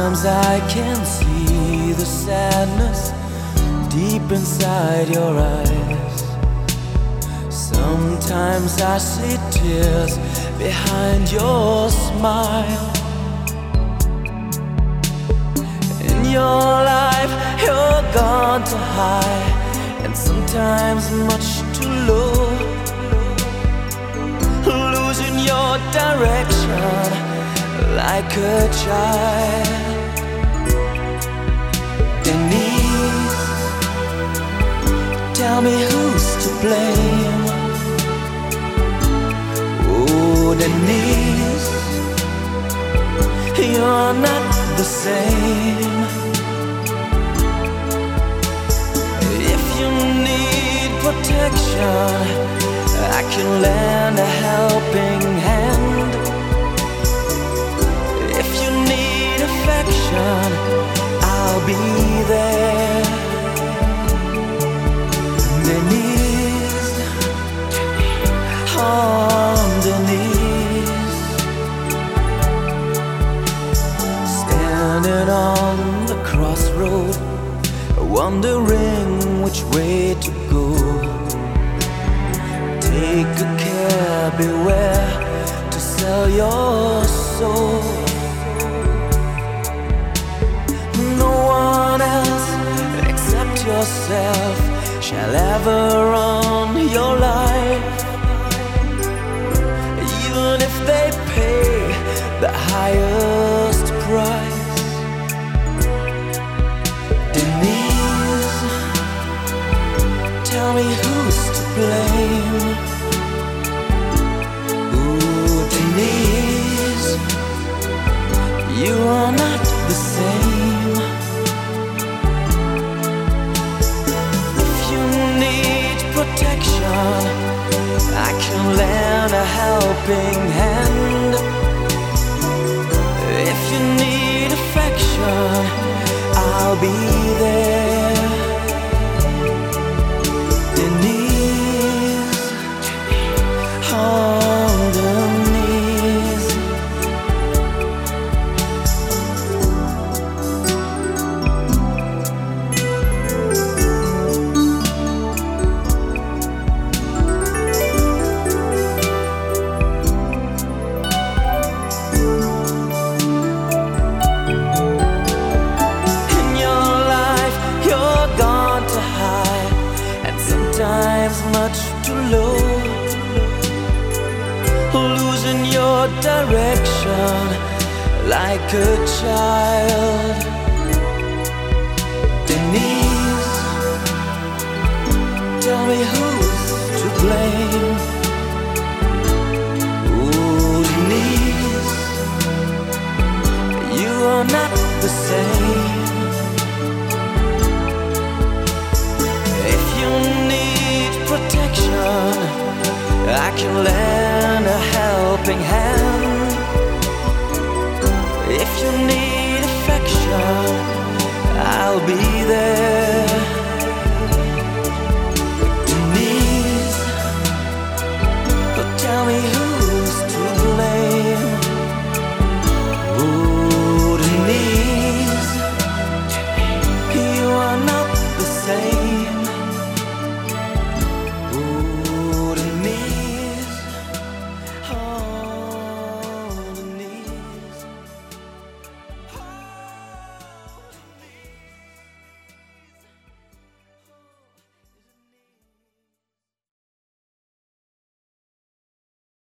Sometimes I can see the sadness deep inside your eyes. Sometimes I see tears behind your smile. In your life you're gone too high, and sometimes much too low, losing your direction like a child. Denise, tell me who's to blame. Oh, Denise, you're not the same. If you need protection, I can lend a helping hand. If you need affection, I'll be there. Denise, oh Denise, standing on the crossroad, wondering which way to go. Take good care, beware to sell your soul. No one else except yourself shall ever run your life, even if they pay the highest price. Denise, tell me who's to blame. Ooh, Denise, you are not the same. If you need protection, I can lend a helping hand. If you need affection, I'll be there. Denise, oh Denise. Sometimes much too low, losing your direction like a child. Denise, tell me who's to blame. Ooh, Denise, you are not the same. Protection, I can lend a helping hand. If you need affection, I'll be there.